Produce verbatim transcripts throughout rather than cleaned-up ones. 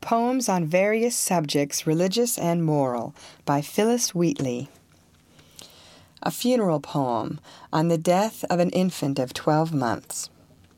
Poems on Various Subjects, Religious and Moral, by Phillis Wheatley. A funeral poem on the death of an infant of twelve months.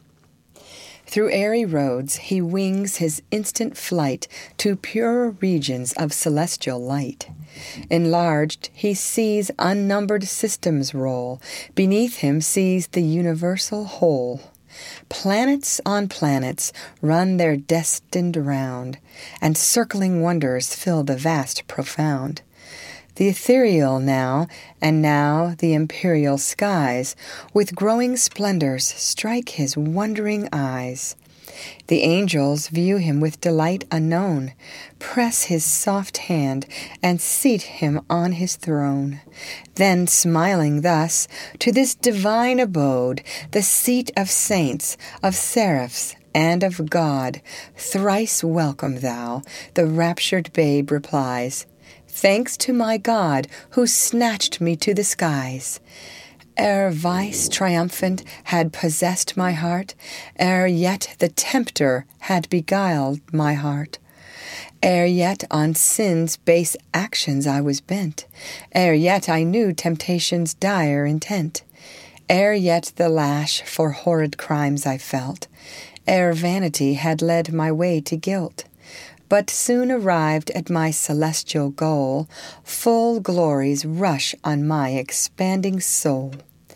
Through airy roads he wings his instant flight to purer regions of celestial light. Enlarged, he sees unnumbered systems roll, beneath him sees the universal whole. Planets on planets run their destined round, and circling wonders fill the vast profound. The ethereal now, and now the imperial skies, with growing splendors strike his wondering eyes. The angels view him with delight unknown, press his soft hand, and seat him on his throne. Then, smiling thus, to this divine abode, the seat of saints, of seraphs, and of God, thrice welcome thou, the raptured babe replies. Thanks to my God, who snatched me to the skies. Ere vice triumphant had possessed my heart, ere yet the tempter had beguiled my heart, ere yet on sin's base actions I was bent, ere yet I knew temptation's dire intent, ere yet the lash for horrid crimes I felt, ere vanity had led my way to guilt, but soon arrived at my celestial goal, full glories rush on my expanding soul.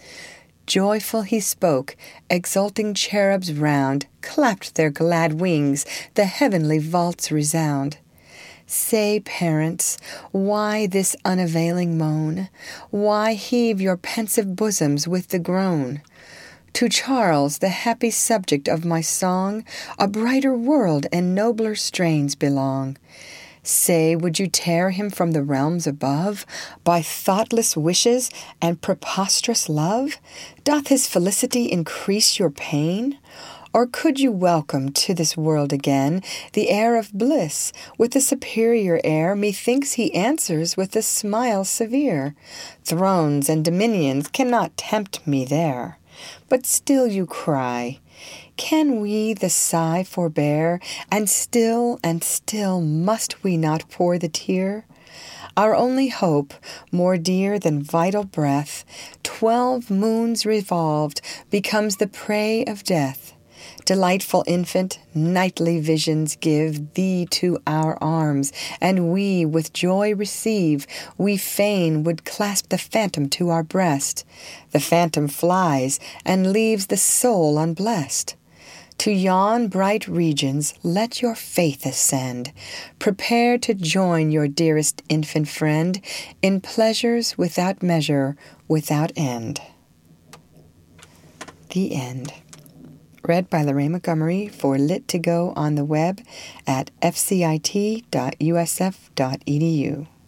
Joyful he spoke, exulting cherubs round clapped their glad wings, the heavenly vaults resound. Say, parents, why this unavailing moan? Why heave your pensive bosoms with the groan? To Charles, the happy subject of my song, a brighter world and nobler strains belong. Say, would you tear him from the realms above by thoughtless wishes and preposterous love? Doth his felicity increase your pain? Or could you welcome to this world again the air of bliss? With the superior air, methinks he answers with a smile severe. Thrones and dominions cannot tempt me there. But still you cry, can we the sigh forbear, and still and still must we not pour the tear? Our only hope, more dear than vital breath, twelve moons revolved, becomes the prey of death. Delightful infant, nightly visions give thee to our arms, and we with joy receive. We fain would clasp the phantom to our breast. The phantom flies and leaves the soul unblessed. To yon bright regions let your faith ascend. Prepare to join your dearest infant friend in pleasures without measure, without end. The end. Read by Lorraine Montgomery for Lit to Go on the web at f c i t dot u s f dot e d u.